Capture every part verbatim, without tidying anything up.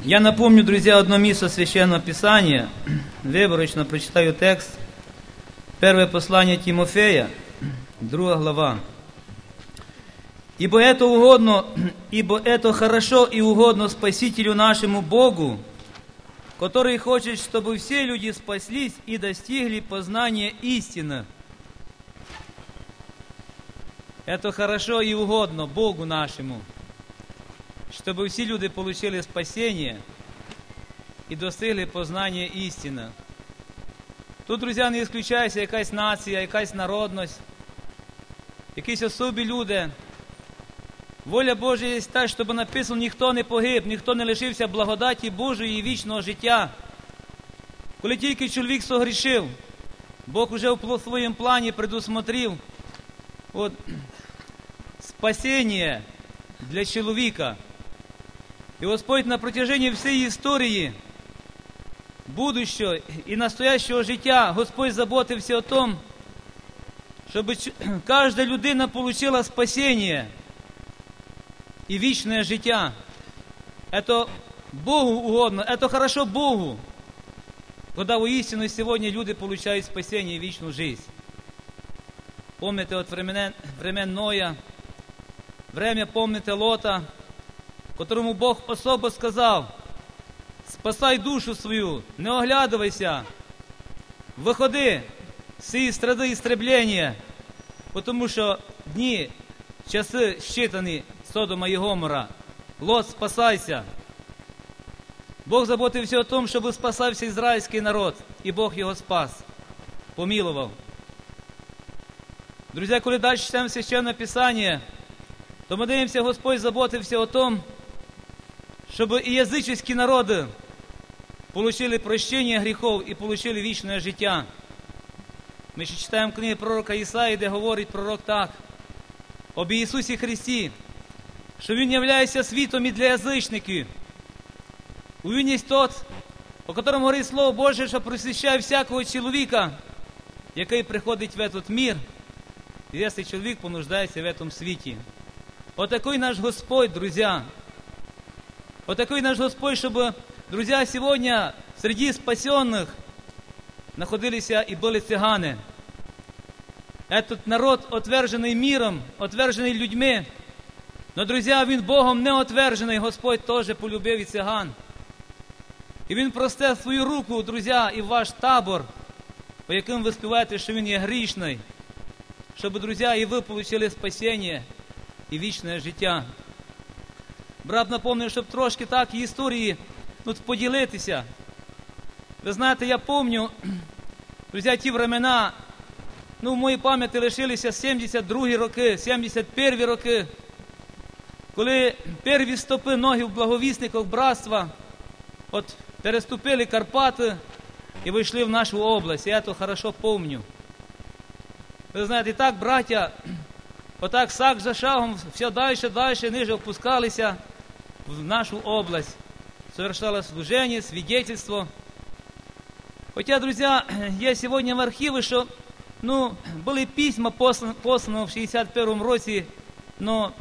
Я напомню, друзья, одно место Священного Писания. Выборочно прочитаю текст. Первое послание Тимофея, другая глава. «Ибо это угодно, ибо это хорошо и угодно Спасителю нашему Богу, который хочет, чтобы все люди спаслись и достигли познания истины». Это хорошо и угодно Богу нашему, чтобы все люди получили спасение и достигли познання істини. Тут, друзі, не исключається якась нація, якась народність, якісь особі люди. Воля Божа є та, щоб написано, ніхто не погиб, ніхто не лишився благодаті Божої і вічного життя. Коли тільки чоловік согрішив, Бог уже в своєму плані предусмотрів от, спасіння для чоловіка. И Господь на протяжении всей истории, будущего и настоящего життя, Господь заботився о том, чтобы каждая людина получила спасение и вечное життя. Это Богу угодно, это хорошо Богу, когда воистину сегодня люди получают спасение и вечную жизнь. Помните от времен, времен Ноя, время, помните, Лота, которому Бог особо сказав: спасай душу свою, не оглядывайся, виходи з цієї стради істреблення, тому що дні, часи щитані Содома і Гомора. Лот, спасайся. Бог заботився о том, щоб спасався ізраїльський народ, і Бог його спас, помилував. Друзі, коли далі читаємо Священне Писання, то ми дивимося, Господь заботився о том, чтобы и языческие народы получили прощение грехов и получили вечное життя. Ми ще читаємо книги пророка Ісаї, де говорить пророк так об Ісусі Христі, що Він являється світом і для язичників. Він є тот, о котором говорить Слово Боже, що просвіщає всякого чоловіка, який приходить в этот мир, якщо чоловік понуждається в этом світі. Отакий наш Господь, друзья. Вот такой наш Господь, чтобы, друзья, сегодня среди спасенных находились и были цыгане. Этот народ, отверженный миром, отверженный людьми, но, друзья, він Богом не отвержений, Господь теж полюбив і циган. І Він просте свою руку, друзья, і в ваш табор, по яким ви співаєте, що Він є грішний, щоб, друзья, і ви получили спасіння і вічне життя. Брат напомнив, щоб трошки так історії ну, поділитися. Ви знаєте, я пам'ятаю, друзі, ті времена, ну, в моїй пам'яті лишилися сімдесят другі роки, сімдесят перші роки, коли перві стопи ноги в благовісниках братства от переступили Карпати і вийшли в нашу область. Я це хорошо пам'ятаю. Ви знаєте, і так, браття, отак шаг за шагом все далі, далі, ниже опускалися в нашу область. Совершало служение, свидетельство. Хоча, друзья, є сьогодні в архіві, що ну, були письма послані, послані в шістдесят першому році, но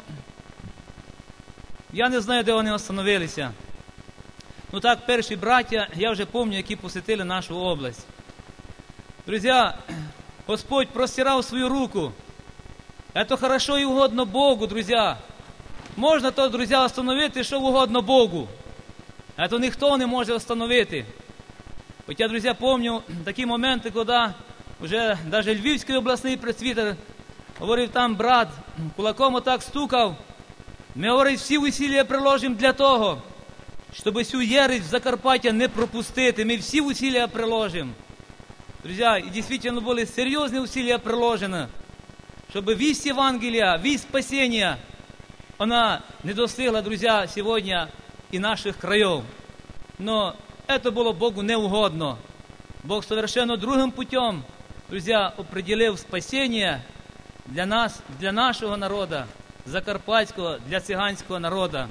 я не знаю, де вони остановилися. Ну так, перші браття, я вже пам'ятаю, які посетили нашу область. Друзья, Господь простирав свою руку. Это хорошо и угодно Богу, друзья. Можна то, друзья, остановити, що угодно Богу. А то ніхто не може остановити. От я, друзья, помню такі моменти, коли вже навіть Львівський обласний пресвітер говорив, там брат кулаком отак стукав. Ми, говорить, всі усилля приложимо для того, щоб цю єресь в Закарпаття не пропустити. Ми всі усилля приложимо. Друзья, і дійсно були серйозні усилля приложені, чтобы весть Евангелия, весть спасения, она не достигла, друзья, сегодня и наших краев. Но это было Богу неугодно. Бог совершенно другим путем, друзья, определил спасение для нас, для нашего народа, закарпатского, для цыганского народа.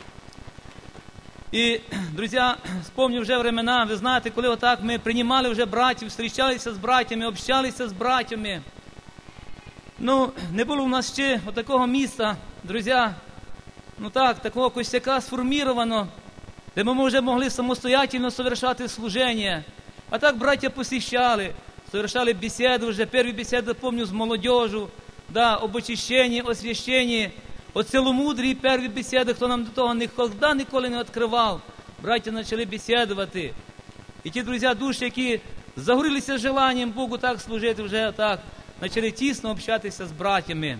И, друзья, вспомню вже времена, ви знаєте, коли отак ми приймали вже братів, зустрічалися з братями, общалися з братями. Ну, не було у нас ще отакого місця, друзі, ну так, такого костяка сформіровано, де ми вже могли самостоятельно совершати служение. А так братья посещали, совершали беседы уже, первые беседы, помню, с молодежью, да, об очищении, освящении, о целомудрии, первые беседы, хто нам до того ніколи, ніколи не відкривав. Браття почали бесідувати. І ті, друзі, душі, які загорілися желанням Богу так служити, вже так, почали тісно общатися з братями.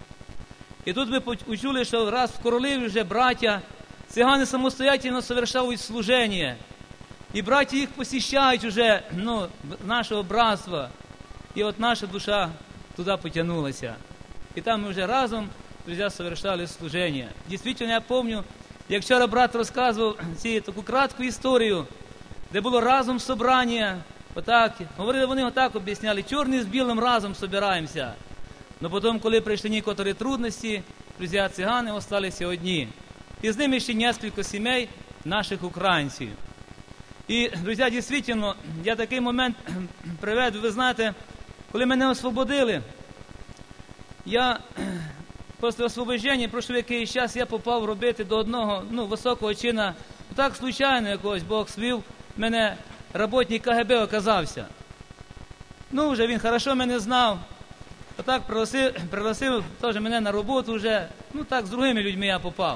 І тут ми почули, що раз в Королеві вже браття, цигани самостоятельно совершають служення. І браті їх посіщають уже, ну, нашого братства. І от наша душа туди потягнулася. І там ми вже разом, друзі, совершали служення. Дійсно, я пам'ятаю, як вчора брат розказував цю таку кратку історію, де було разом собрання, отак, говорили, вони отак об'ясняли, чорний з білим разом собираємося. Но потім, коли прийшли некоторі трудності, друзі, цигани осталися одні. І з ними ще кілька сімей наших українців. І, друзі, дійсно, я такий момент приведу, ви знаєте, коли мене освободили, я після освобождення, пройшов якийсь час, я попав робити до одного, ну, високого чина, так случайно якогось Бог свів, мене роботник ка ге бе оказався. Ну, вже він хорошо мене знав, отак пригласив, пригласив теж мене на роботу вже, ну, так, з другими людьми я попав.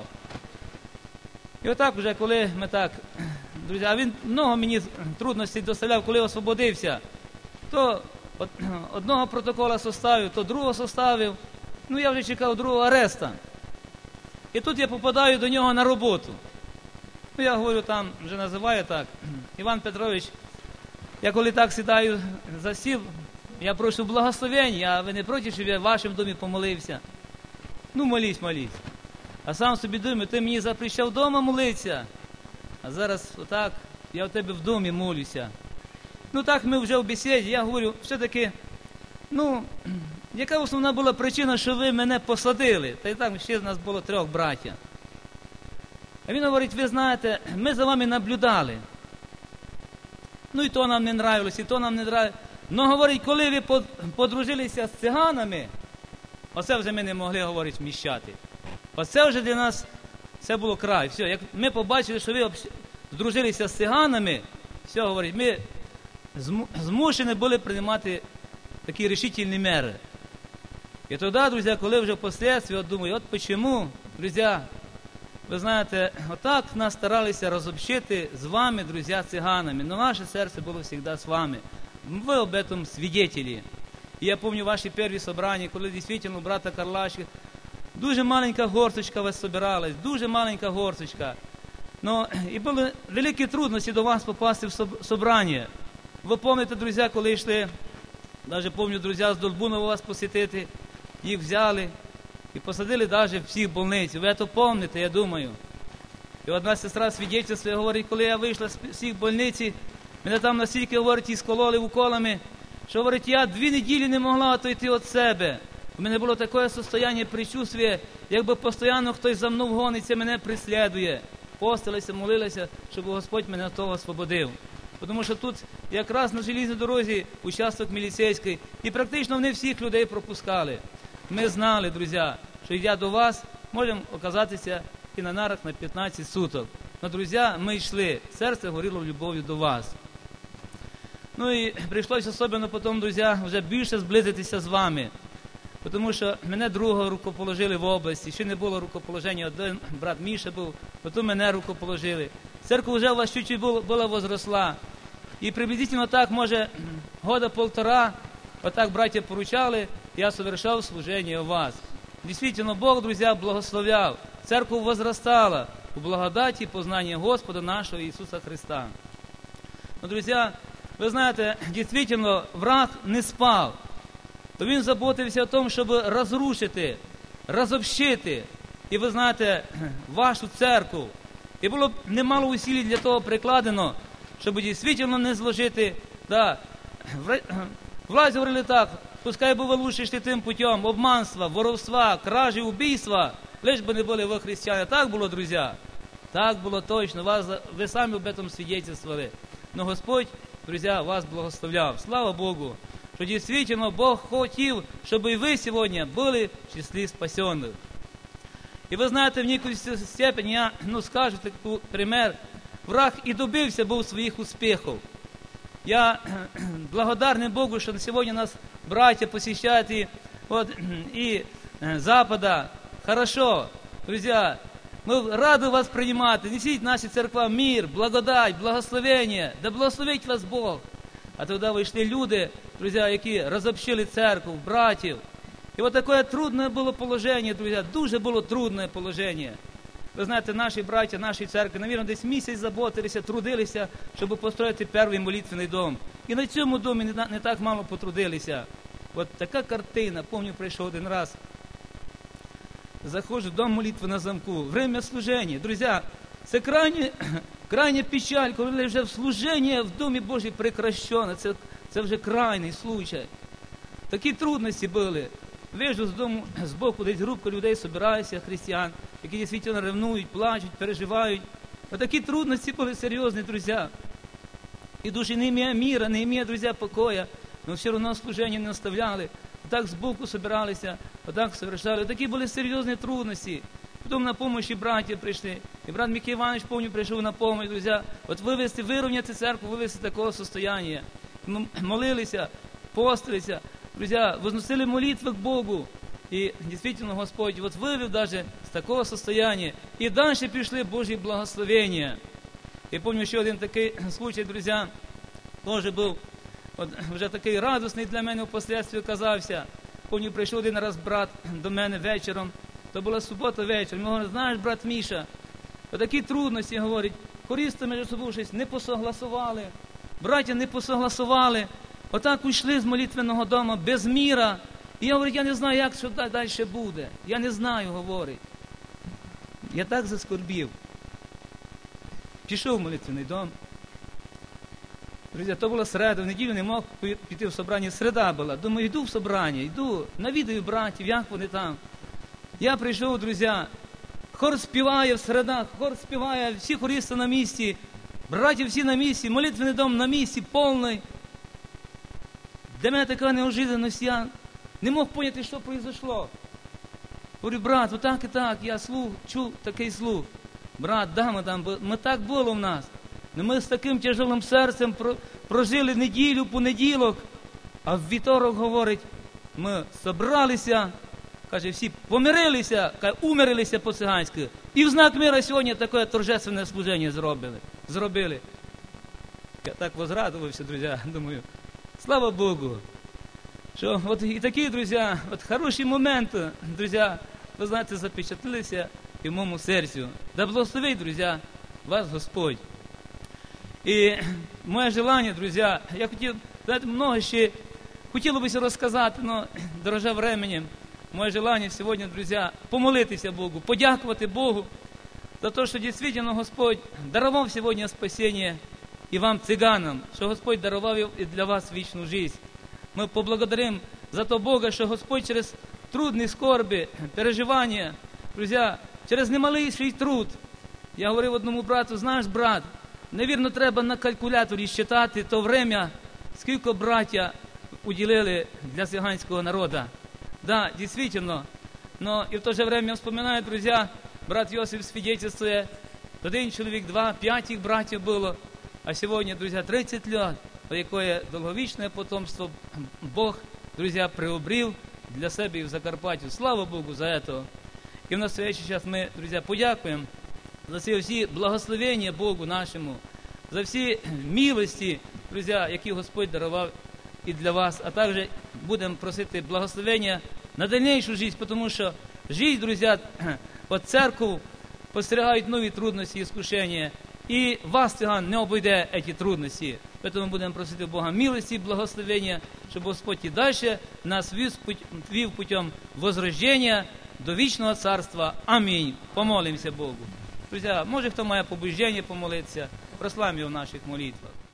І отак вже, коли ми так, друзі, а він много мені трудностей доставляв, коли освободився, то одного протокола составив, то другого составив, ну, я вже чекав другого ареста. І тут я попадаю до нього на роботу. Ну, я говорю, там вже називаю так, Іван Петрович, я коли так сідаю за стіл, я прошу благословень, а ви не проти, щоб я в вашому домі помолився? Ну, молись, молись. А сам собі думаю, ти мені запрещав вдома молитися, а зараз отак, я у тебе в домі молюся. Ну, так ми вже в бесіді, я говорю, все-таки, ну, яка основна була причина, що ви мене посадили? Та й так, ще з нас було трьох братів. А він говорить, ви знаєте, ми за вами наблюдали. Ну, і то нам не нравилось, і то нам не нравилось. Ну, говорить, коли ви подружилися з циганами, оце вже ми не могли, говорить, вміщати. Оце вже для нас, це було край. Все, як ми побачили, що ви здружилися з циганами, все, говорить, ми змушені були приймати такі рішительні міри. І тоді, друзі, коли вже впоследствии, от думаю, от чому, друзі, ви знаєте, отак нас старалися розобщити з вами, друзі, циганами, но наше серце було завжди з вами. Ви об этом свидетелі. І я пам'ятаю ваші перші собрання, коли дійсно у брата Карлашки дуже маленька горсточка вас собиралась, дуже маленька горсточка. Но і були великі трудності до вас попасти в собрання. Ви пам'ятаєте, друзі, коли йшли, навіть пам'ятаю, друзі, з Долбунова вас посетити, їх взяли і посадили навіть всіх в больницю. Ви це пам'ятаєте, я думаю. І одна сестра свідчить, говорить, коли я вийшла з всіх больниці, мене там настільки, говорить, іскололи уколами, що, говорить, я дві неділі не могла отойти від себе. У мене було таке состояння предчувствия, якби постійно хтось за мною гониться, мене преслідує. Постилася, молилася, щоб Господь мене від того освободив. Тому що тут якраз на железній дорозі участок міліцейський, і практично не всіх людей пропускали. Ми знали, друзі, що йдя до вас, можемо оказатися і на нарах на п'ятнадцять суток. Но, друзі, ми йшли, серце горіло любов'ю до вас. Ну і прийшлося особливо потім, друзі, вже більше зблизитися з вами. Тому що мене другого рукоположили в області, ще не було рукоположення, один брат Міша був, потім мене рукоположили. Церква вже у вас чуть-чуть була возросла. І приблизительно так, може, года полтора, отак браття поручали, я совершав служение у вас. Дійсно, Бог, друзі, благословляв. Церква возрастала у благодаті і познанні Господа нашого Ісуса Христа. Ну, друзі, ви знаєте, дійсно, враг не спав. То він заботився о тому, щоб розрушити, розобщити, і ви знаєте, вашу церкву. І було немало усилий для того прикладено, щоб дійсно не зложити, да, власть говорили так, пускай би ви лучше йшли тим путем обманства, воровства, кражі, убійства, лиш би не були ви християни. Так було, друзі? Так було точно, вас, ви самі об этом свидетельствовали. Но Господь, друзі, вас благословляв. Слава Богу, що дійсно Бог хотів, щоб і ви сьогодні були в числі спасенних. І ви знаєте, в некую степень, я, ну, скажу такий пример, враг и добился был своих успехов. Я благодарен Богу, что сегодня нас братья посещают и, вот, и Запада. Хорошо, друзья, мы рады вас принимать. Несите нашей церквам мир, благодать, благословение. Да благословить вас Бог. А тогда вийшли люди, друзья, які розобщили церкву, братів. І от таке трудне було положення, друзі, дуже було трудне положення. Ви знаєте, наші браття, наші церкви, навірно, десь місяць заботилися, трудилися, щоб построїти перший молитвенний дом. І на цьому домі не, не так мало потрудилися. От така картина, пам'ятаю, прийшов один раз. Заходжу в дом молитви на замку, время служення. Друзі, це крайне, крайня печаль, коли вже в служінні в Домі Божій прекращено. Це, це вже крайний случай. Такі трудності були. Вижу з дому, з боку десь групка людей збирається, християн, які дійсно ревнують, плачуть, переживають. Ось такі трудності були серйозні, друзі. І душі не ім'я міра, не ім'я, друзі, покоя, але все одно служення не оставляли. Так з боку збиралися, отак совершали. Такі були серйозні трудності. Потім на допомогу браті прийшли. І брат Микій Іванович, помню, прийшов на допомогу, друзі. От вивести, вирівняти церкву, вивести такого состояння. Молилися, постилися, друзі, возносили молитви к Богу. І дійсно Господь вот вивів даже з такого состояния. І далі пішли Божі благословення. І помню, ще один такий случай, друзі, теж був от, вже такий радісний для мене впоследствии оказався. Помню, прийшов один раз брат до мене вечором. То була субота вечір. Він говорить, знаєш, брат Міша, отакі трудності, говорить, хористи між собою щось не посогласували, браття не посогласували, отак уйшли з молитвенного дому без міра. І я говорю, я не знаю, як що далі буде. Я не знаю, говорить. Я так заскорбів. Пішов в молитвенний дом. Друзі, то була середа, в неділю не мог піти в собрання, середа була. Думаю, йду в собрання, йду, навідаю братів, як вони там. Я прийшов, друзі, хор співає в середах, хор співає, всі хористи на місці, браті всі на місці, молитвенний дом на місці, повний. Для мене така неожиданність, я не мог поняти, що произошло. Говорю, брат, отак і так, я слух, чув такий слух. Брат, да, ми там, ми так було в нас. Но ми з таким тяжелим серцем прожили неділю, понеділок, а в вівторок, говорить, ми зібралися, каже, всі помирилися, каже, умирилися по-циганськи. І в знак мира сьогодні таке торжественне служення зробили. зробили. Я так возрадувався, друзі, думаю, слава Богу. Що от і такі, друзі, от хороші моменти, друзі, ви знаєте, запечатлилися і в моєму серцю. Да благословить, друзі, вас Господь. І моє желання, друзі, я хотів, знаєте, много ще хотіло б розказати, але дороже временем. Моє желання сьогодні, друзі, помолитися Богу, подякувати Богу за те, що дійсно Господь дарував сьогодні спасіння і вам, циганам, що Господь дарував і для вас вічну життя. Ми поблагодаримо за то Бога, що Господь через трудні скорби, переживання, друзі, через немалийший труд. Я говорив одному брату, знаєш, брат, навірно, треба на калькуляторі считати то время, скільки браття уділили для циганського народу. Да, дійсно, но і в то же время вспоминаю, друзі, брат Йосип свидетельствує, один чоловік, два, п'ять їх братів було, а сьогодні, друзі, тридцять лет, яке довговічне потомство Бог, друзі, приобрів для себе і в Закарпаттю. Слава Богу за це. І в настоящий час ми, друзі, подякуємо за ці всі благословення Богу нашому, за всі милості, друзі, які Господь дарував і для вас, а також будемо просити благословення на дальнішу життя, тому що життя, друзі, от церкву постерігають нові трудності і іскушення, і вас, циган, не обійде ці трудності. Тому будемо просити Бога милості і благословення, щоб Господь і далі нас вів путем возрождення до вічного царства. Амінь. Помолимося Богу. Друзі, може хто має побуждення помолитися, прославимо його в наших молитвах.